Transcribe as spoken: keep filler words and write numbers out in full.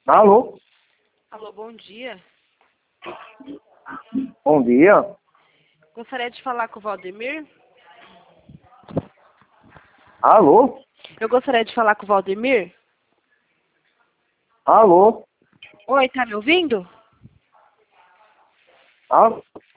Alô? Alô, bom dia. Bom dia. Gostaria de falar com o Valdemir. Alô? Eu gostaria de falar com o Valdemir. Alô? Oi, tá me ouvindo? Alô?